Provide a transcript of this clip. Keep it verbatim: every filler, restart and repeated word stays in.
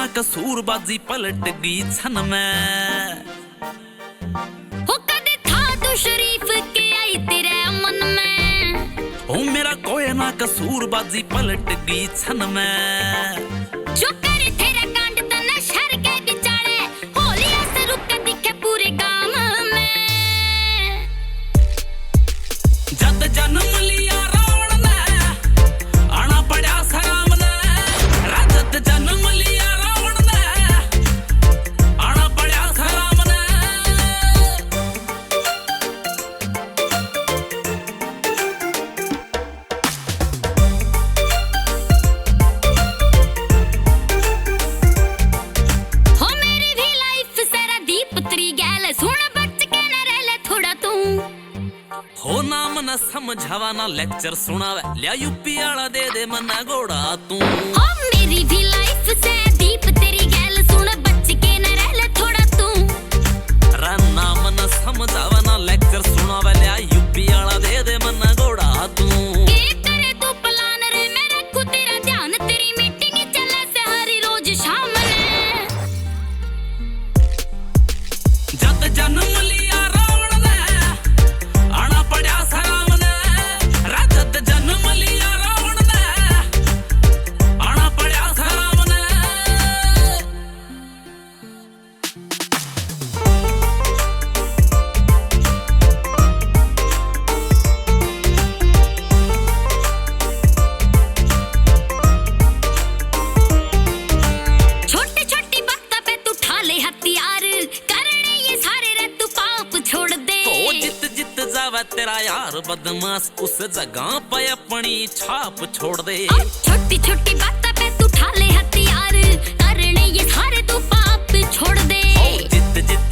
कसूरबाजी पलट गई छन में। हो कदे था तू शरीफ के आई तेरे मन में। ओ मेरा कोई ना कसूरबाजी पलट गई छन में। जो करे तेरा कांड तना शहर के बिचारे होलिया से रुक के दिखे पूरे गांव में। जद जन्म लिया रावण ने आना पड़ा सराम ने। जद जन्म लिया रावण ने आना पड़ा सराम ने। हो मेरी भी लाइफ सारा दीप तेरी गैल सुन बच के न रह ले थोड़ा तू। हो नाम न समझावा ना लेक्चर सुनावे लिया यूपी वाला दे दे मना घोड़ा तू। हो मेरी भी लाइफ से दीप तेरी गैल सुन बच के न रह ले थोड़ा तू। रा नाम न समझावा ना लेक्चर सुनावे लिया यूपी वाला दे दे मना घोड़ा तू। के करे तू प्लान रे मैं रखूं तेरा ध्यान तेरी मीटिंग चले से हर रोज शाम ने। जद जन्म लिया रावण ने आना पड़ा सराम ने। रा जद जन्म लिया रावण ने आना पड़ा सराम ने। छोटी छोटी बातों पे तू ठा ले हथियार करने ये सारे रे तू पाप छोड़ दे। ओ जित जित जावे तेरा यार बदमाश उस जगह पे अपनी छाप छोड़ दे। छोटी छोटी बातों पे तू ठा ले हथियार करने ये सारे तू पाप छोड़ दे। ओ जित जित